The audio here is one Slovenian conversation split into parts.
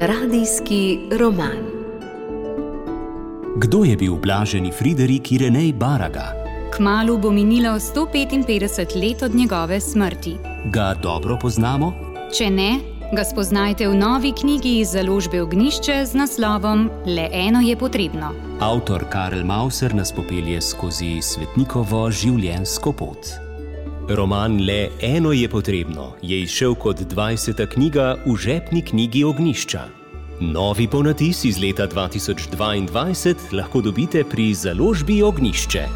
Radijski roman. Kdo je bil blaženi Friderik Irenej Baraga? Kmalu bo minilo 155 let od njegove smrti. Ga dobro poznamo? Če ne, ga spoznajte v novi knjigi iz založbe Ognjišče z naslovom Le eno je potrebno. Avtor Karel Mauser nas popelje skozi svetnikovo življenjsko pot. Roman Le eno je potrebno je izšel kot 20. knjiga v žepni knjigi Ognjišča. Novi ponatis iz leta 2022 lahko dobite pri založbi Ognjišče.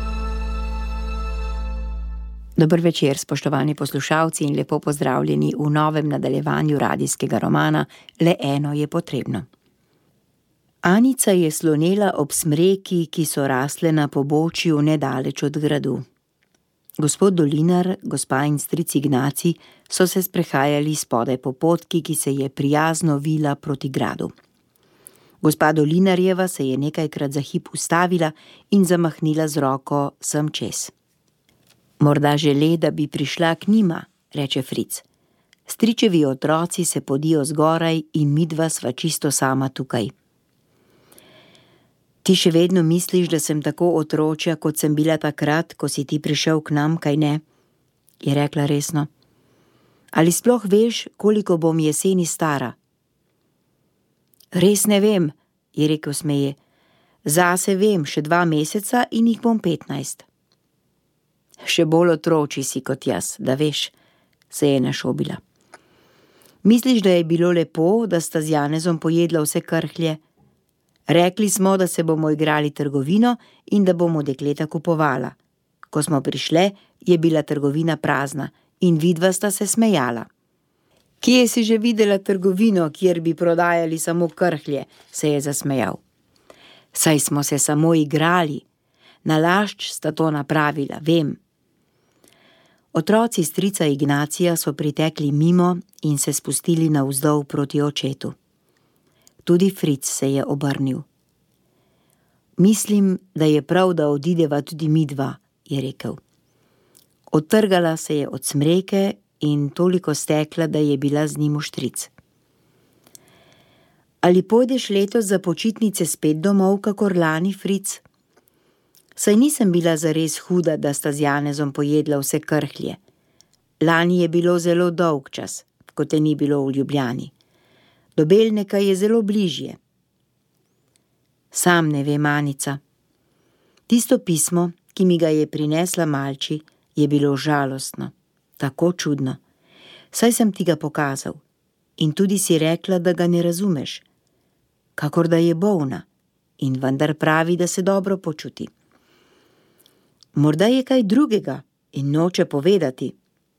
Dober večer, spoštovani poslušalci, in lepo pozdravljeni v novem nadaljevanju radijskega romana Le eno je potrebno. Anica je slonela ob smreki, ki so rasle na pobočju nedaleč od gradu. Gospod Dolinar, gospa in stric Ignacij so se sprehajali spodaj po potki, ki se je prijazno vila proti gradu. Gospa Dolinarjeva se je nekajkrat za hip ustavila in zamahnila z roko sem čez. Morda žele, da bi prišla k njima, reče Fric. Stričevi otroci se podijo zgoraj in midva sva čisto sama tukaj. Ti še vedno misliš, da sem tako otročja, kot sem bila takrat, ko si ti prišel k nam, kaj ne? Je rekla resno. Ali sploh veš, koliko bom jeseni stara? Res ne vem, je rekel smeje. Zase vem, še 2 meseca in jih bom 15. Še bolj otroči si kot jaz, da veš, se je našobila. Misliš, da je bilo lepo, da sta z Janezom pojedla vse krhlje? Rekli smo, da se bomo igrali trgovino in da bomo dekleta kupovala. Ko smo prišle, je bila trgovina prazna in vidva sta se smejala. Kje si že videla trgovino, kjer bi prodajali samo krhlje, se je zasmejal. Saj smo se samo igrali. Nalašč sta to napravila, vem. Otroci strica Ignacija so pritekli mimo in se spustili navzdol proti očetu. Tudi Fric se je obrnil. Mislim, da je prav, da odideva tudi midva, je rekel. Odtrgala se je od smreke in toliko stekla, da je bila z njim vštric. Ali pojdeš letos za počitnice spet domov, kakor lani, Fric? Saj nisem bila zares huda, da sta z Janezom pojedla vse krhlje. Lani je bilo zelo dolg čas, ko te ni bilo v Ljubljani. Do Belneka je zelo bližje. Sam ne vem, Anica. Tisto pismo, ki mi ga je prinesla Malči, je bilo žalostno, tako čudno. Saj sem ti ga pokazal in tudi si rekla, da ga ne razumeš. Kakor da je bolna in vendar pravi, da se dobro počuti. Morda je kaj drugega in noče povedati.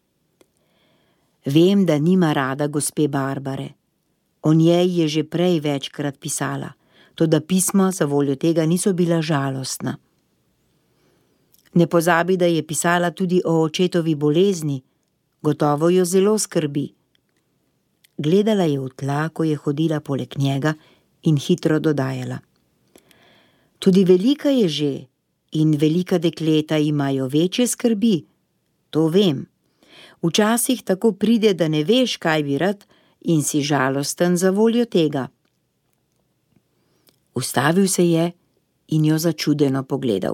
Vem, da nima rada gospe Barbare. O njej je že prej večkrat pisala, toda pisma za voljo tega niso bila žalostna. Ne pozabi, da je pisala tudi o očetovi bolezni, gotovo jo zelo skrbi. Gledala je v tla, ko je hodila poleg njega in hitro dodajala. Tudi velika je že in velika dekleta imajo večje skrbi, to vem. Včasih tako pride, da ne veš, kaj bi rad, in si žalosten za voljo tega. Ustavil se je in jo začudeno pogledal.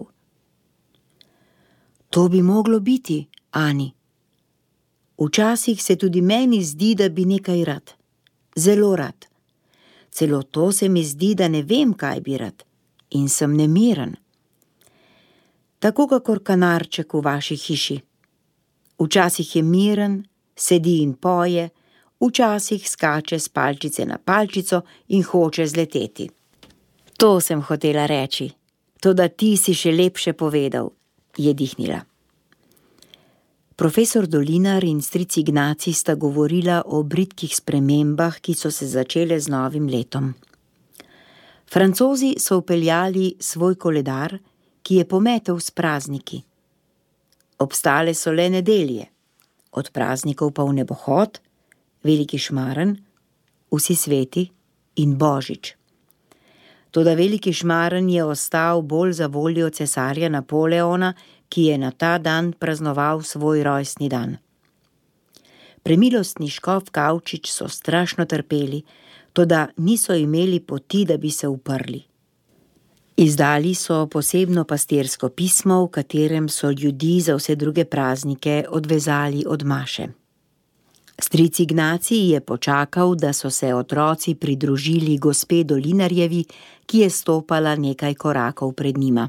To bi moglo biti, Ani. Včasih se tudi meni zdi, da bi nekaj rad. Zelo rad. Celo to se mi zdi, da ne vem, kaj bi rad. In sem nemiren. Tako kakor kanarček v vaši hiši. Včasih je miren, sedi in poje, včasih skače s palčice na palčico in hoče zleteti. To sem hotela reči, toda ti si še lepše povedal, je dihnila. Profesor Dolinar in stric Ignacij sta govorila o bridkih spremembah, ki so se začele z novim letom. Francozi so vpeljali svoj koledar, ki je pometel s prazniki. Obstale so le nedelje, od praznikov pa v nebohod, veliki šmaren, vsi sveti in božič. Toda veliki šmaren je ostal bolj za voljo cesarja Napoleona, ki je na ta dan praznoval svoj rojstni dan. Premilostni škof Kavčič so strašno trpeli, toda niso imeli poti, da bi se uprli. Izdali so posebno pastirsko pismo, v katerem so ljudi za vse druge praznike odvezali od maše. Stric Ignacij je počakal, da so se otroci pridružili gospe Dolinarjevi, ki je stopala nekaj korakov pred njima.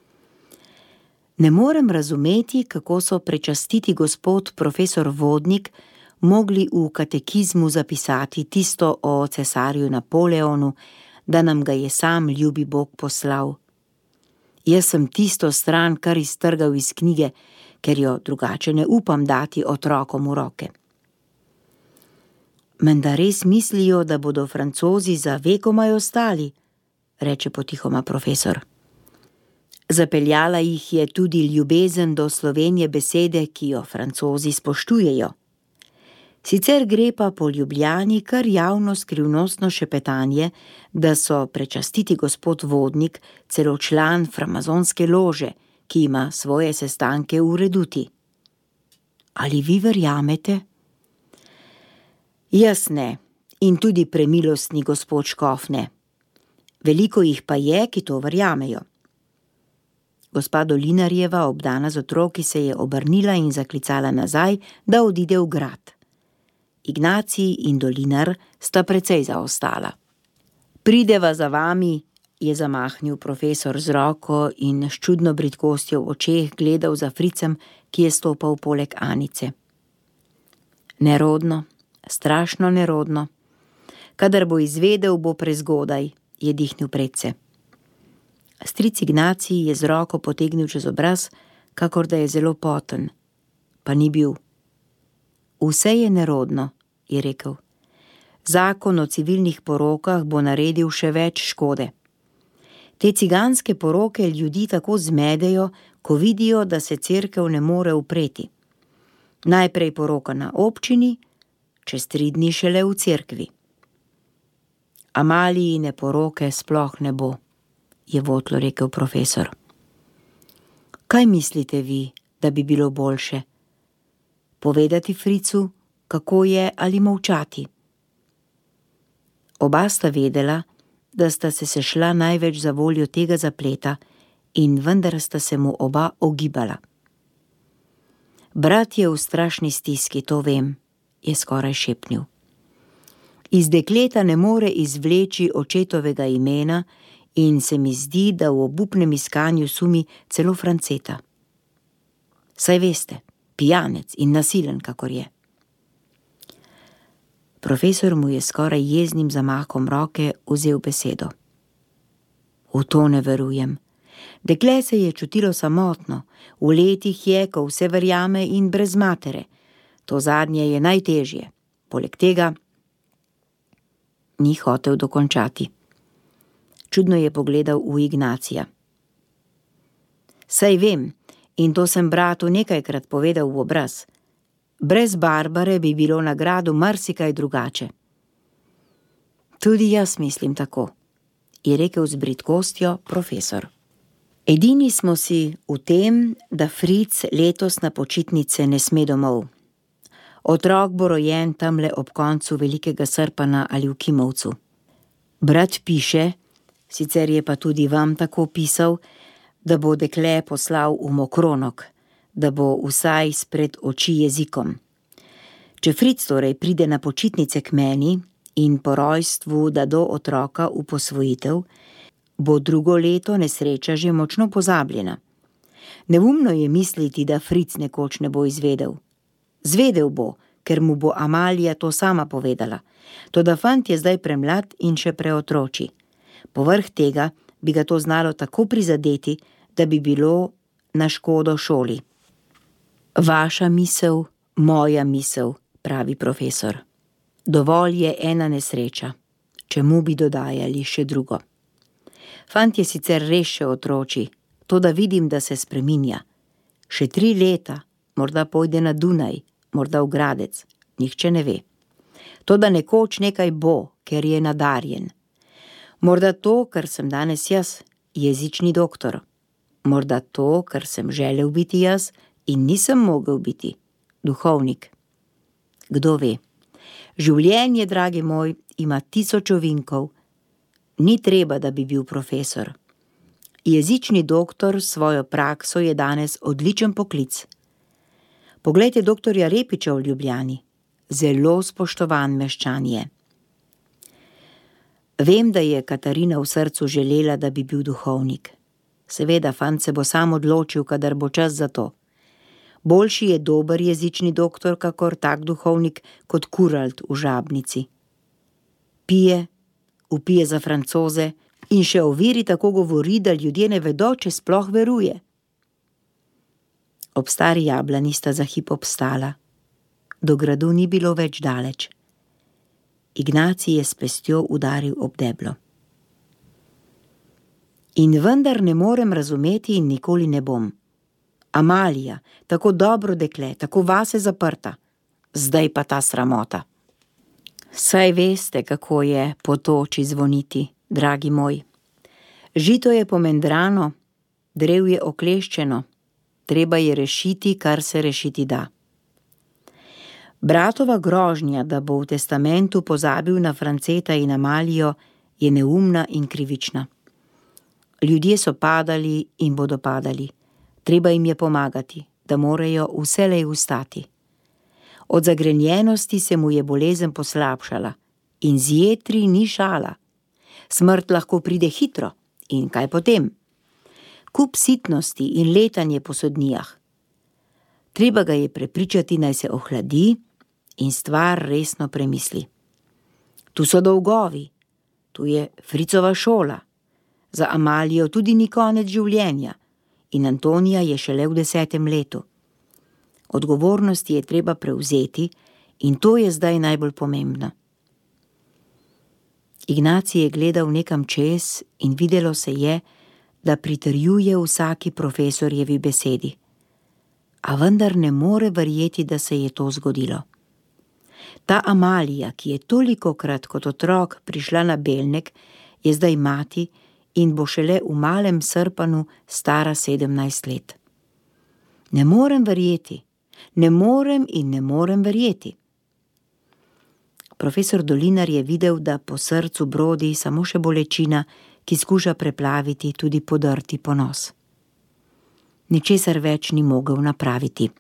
Ne morem razumeti, kako so prečastiti gospod profesor Vodnik mogli v katekizmu zapisati tisto o cesarju Napoleonu, da nam ga je sam ljubi Bog poslal. Jaz sem tisto stran kar iztrgal iz knjige, ker jo drugače ne upam dati otrokom v roke. Menda res mislijo, da bodo Francozi za vekomaj ostali, reče potihoma profesor. Zapeljala jih je tudi ljubezen do Slovenije besede, ki jo Francozi spoštujejo. Sicer gre pa po Ljubljani kar javno skrivnostno šepetanje, da so prečastiti gospod Vodnik celo član framazonske lože, ki ima svoje sestanke v Reduti. Ali vi verjamete? Jaz ne, in tudi premilostni gospod škof ne. Veliko jih pa je, ki to verjamejo. Gospa Dolinarjeva, obdana z otroki, se je obrnila in zaklicala nazaj, da odide v grad. Ignacij in Dolinar sta precej zaostala. Prideva za vami, je zamahnil profesor z roko in s čudno bridkostjo v očeh gledal za Fricem, ki je stopal poleg Anice. Nerodno, strašno nerodno. Kadar bo izvedel, bo prezgodaj, je dihnil predse. Stric Ignacij je z roko potegnil čez obraz, kakor da je zelo poten, pa ni bil. Vse je nerodno, je rekel. Zakon o civilnih porokah bo naredil še več škode. Te ciganske poroke ljudi tako zmedejo, ko vidijo, da se cerkev ne more upreti. Najprej poroka na občini, čez 3 dni šele v cerkvi. Amalijine poroke sploh ne bo, je votlo rekel profesor. Kaj mislite vi, da bi bilo boljše? Povedati Fricu, kako je, ali molčati? Oba sta vedela, da sta se sešla največ za voljo tega zapleta in vendar sta se mu oba ogibala. Brat je v strašni stiski, to vem, je skoraj šepnil. Iz dekleta ne more izvleči očetovega imena in se mi zdi, da v obupnem iskanju sumi celo Franceta. Saj veste, pijanec in nasilen, kakor je. Profesor mu je skoraj jeznim zamahom roke vzel besedo. V to ne verujem. Dekle se je čutilo samotno, v letih je, ko vse verjame in brez matere. To zadnje je najtežje. Poleg tega ni hotel dokončati. Čudno je pogledal v Ignacija. Saj vem, in to sem bratu nekajkrat povedal v obraz. Brez Barbare bi bilo na gradu marsikaj drugače. Tudi jaz mislim tako, je rekel z bridkostjo profesor. Edini smo si v tem, da Fric letos na počitnice ne sme domov. Otrok bo rojen tamle ob koncu Velikega Srpana ali v Kimovcu. Brat piše, sicer je pa tudi vam tako pisal, da bo dekle poslal v Mokronok, da bo vsaj spred oči jezikom. Če Fric torej pride na počitnice k meni in po rojstvu da do otroka v posvojitev, bo drugo leto nesreča že močno pozabljena. Neumno je misliti, da Fric nekoč ne bo izvedel. Zvedel bo, ker mu bo Amalija to sama povedala. Toda fant je zdaj premlad in še preotroči. Povrh tega bi ga to znalo tako prizadeti, da bi bilo na škodo šoli. Vaša misel, moja misel, pravi profesor. Dovolj je ena nesreča, čemu bi dodajali še drugo. Fant je sicer res še otroči, toda vidim, da se spreminja. Še 3 leta, morda pojde na Dunaj, morda v Gradec, nihče ne ve. Toda nekoč nekaj bo, ker je nadarjen. Morda to, kar sem danes jaz, jezični doktor. Morda to, kar sem želel biti jaz in nisem mogel biti, duhovnik. Kdo ve? Življenje, dragi moj, ima 1000 ovinkov. Ni treba, da bi bil profesor. Jezični doktor s svojo prakso je danes odličen poklic. Poglejte doktorja Repiča v Ljubljani. Zelo spoštovan meščan je. Vem, da je Katarina v srcu želela, da bi bil duhovnik. Seveda, fant se bo sam odločil, kadar bo čas za to. Boljši je dober jezični doktor, kakor tak duhovnik, kot kuralt v žabnici. Pije, vpije za Francoze in še o veri tako govori, da ljudje ne vedo, če sploh veruje. Ob stari jablani sta za hip obstala. Do gradu ni bilo več daleč. Ignacij je s pestjo udaril ob deblo. In vendar ne morem razumeti in nikoli ne bom. Amalija, tako dobro dekle, tako vase zaprta. Zdaj pa ta sramota. Saj veste, kako je po toči zvoniti, dragi moj. Žito je pomendrano, drev je okleščeno, treba je rešiti, kar se rešiti da. Bratova grožnja, da bo v testamentu pozabil na Franceta in Amalijo, je neumna in krivična. Ljudje so padali in bodo padali. Treba jim je pomagati, da morajo vselej ustati. Od zagrenjenosti se mu je bolezen poslabšala in z jetri ni šala. Smrt lahko pride hitro in kaj potem? Kup sitnosti in letanje po sodnijah. Treba ga je prepričati, naj se ohladi in stvar resno premisli. Tu so dolgovi, tu je Fricova šola, za Amalijo tudi ni konec življenja in Antonija je šele v 10. letu. Odgovornosti je treba prevzeti in to je zdaj najbolj pomembno. Ignacij je gledal nekam čez in videlo se je, da pritrjuje vsaki profesorjevi besedi. A vendar ne more verjeti, da se je to zgodilo. Ta Amalija, ki je tolikokrat kot otrok prišla na Belnek, je zdaj mati in bo šele v Malem Srpanu stara 17 let. Ne morem verjeti, ne morem verjeti. Profesor Dolinar je videl, da po srcu brodi samo še bolečina, ki skuša preplaviti tudi podrti ponos. Ničesar več ni mogel napraviti.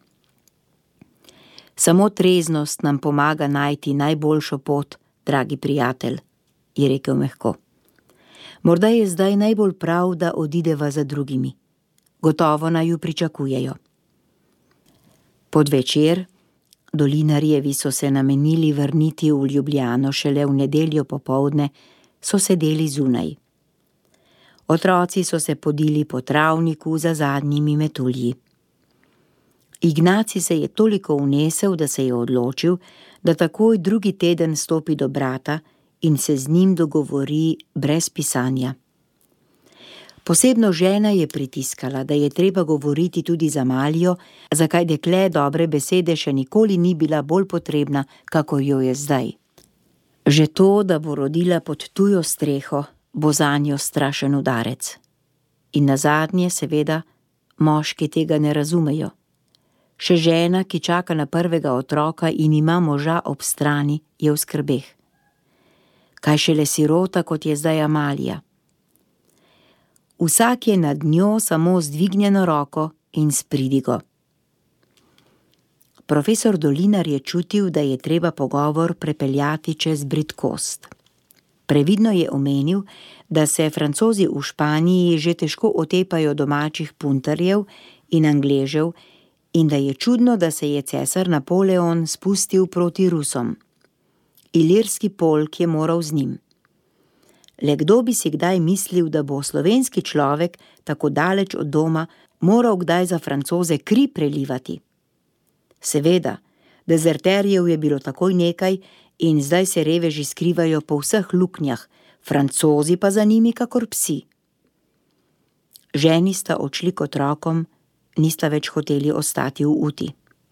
Samo treznost nam pomaga najti najboljšo pot, dragi prijatelj, je rekel mehko. Morda je zdaj najbolj prav, da odideva za drugimi. Gotovo naju pričakujejo. Podvečer, Dolinarjevi so se namenili vrniti v Ljubljano šele v nedeljo popoldne, so sedeli zunaj. Otroci so se podili po travniku za zadnjimi metulji. Ignacij se je toliko vnesel, da se je odločil, da takoj drugi teden stopi do brata in se z njim dogovori brez pisanja. Posebno žena je pritiskala, da je treba govoriti tudi za Amalijo, zakaj dekle dobre besede še nikoli ni bila bolj potrebna, kakor jo je zdaj. Že to, da bo rodila pod tujo streho, bo zanjo strašen udarec. In nazadnje, seveda, moški tega ne razumejo. Še žena, ki čaka na prvega otroka in ima moža ob strani, je v skrbeh. Kaj šele sirota, kot je zdaj Amalija. Vsak je nad njo samo z dvignjeno roko in s pridigo. Profesor Dolinar je čutil, da je treba pogovor prepeljati čez bridkost. Previdno je omenil, da se Francozi v Španiji že težko otepajo domačih puntarjev in Angležev in da je čudno, da se je cesar Napoleon spustil proti Rusom. Ilirski polk je moral z njim. Le kdo bi si kdaj mislil, da bo slovenski človek tako daleč od doma moral kdaj za Francoze kri prelivati? Seveda, dezerterjev je bilo takoj nekaj in zdaj se reveži skrivajo po vseh luknjah, Francozi pa za njimi kakor psi. Ženi sta odšli k otrokom, nista več hoteli ostati v uti.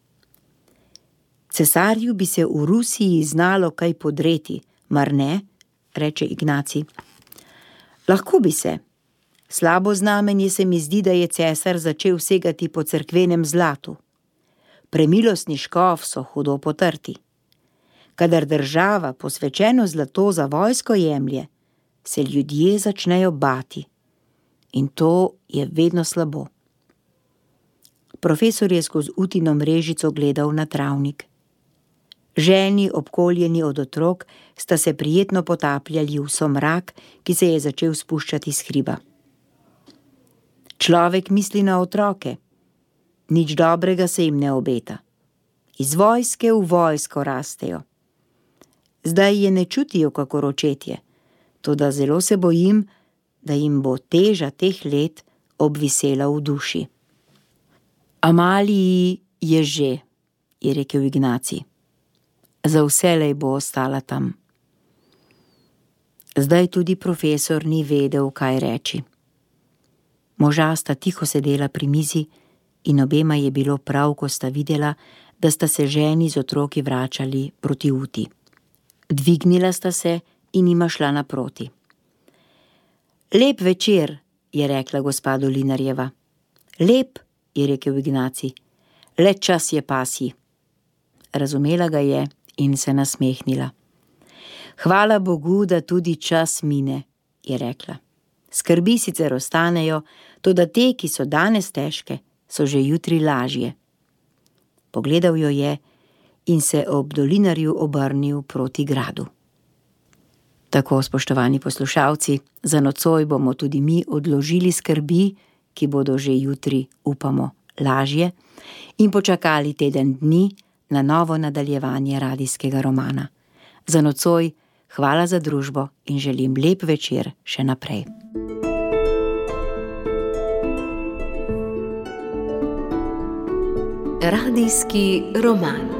Cesarju bi se v Rusiji znalo kaj podreti, mar ne, reče Ignacij. Lahko bi se. Slabo znamenje se mi zdi, da je cesar začel segati po cerkvenem zlatu. Premilostni škof so hudo potrti. Kadar država posvečeno zlato za vojsko jemlje, se ljudje začnejo bati. In to je vedno slabo. Profesor je skozi utino mrežico gledal na travnik. Ženi, obkoljeni od otrok, sta se prijetno potapljali v somrak, ki se je začel spuščati s hriba. Človek misli na otroke. Nič dobrega se jim ne obeta. Iz vojske v vojsko rastejo. Zdaj je ne čutijo kakor očetje, toda zelo se bojim, da jim bo teža teh let obvisela v duši. Amaliji je že, je rekel Ignacij. Za vselej bo ostala tam. Zdaj tudi profesor ni vedel, kaj reči. Moža sta tiho sedela pri mizi in obema je bilo prav, ko sta videla, da sta se ženi z otroki vračali proti uti. Dvignila sta se in jima šla naproti. Lep večer, je rekla gospa Dolinarjeva. Lep, je rekel Ignacij. Le čas je pasji. Razumela ga je in se nasmehnila. Hvala Bogu, da tudi čas mine, je rekla. Skrbi sicer ostanejo, toda te, ki so danes težke, so že jutri lažje. Pogledal jo je in se ob Dolinarju obrnil proti gradu. Tako, spoštovani poslušalci, za nocoj bomo tudi mi odložili skrbi, ki bodo že jutri, upamo, lažje, in počakali teden dni na novo nadaljevanje radijskega romana. Za nocoj hvala za družbo in želim lep večer še naprej. Radijski roman.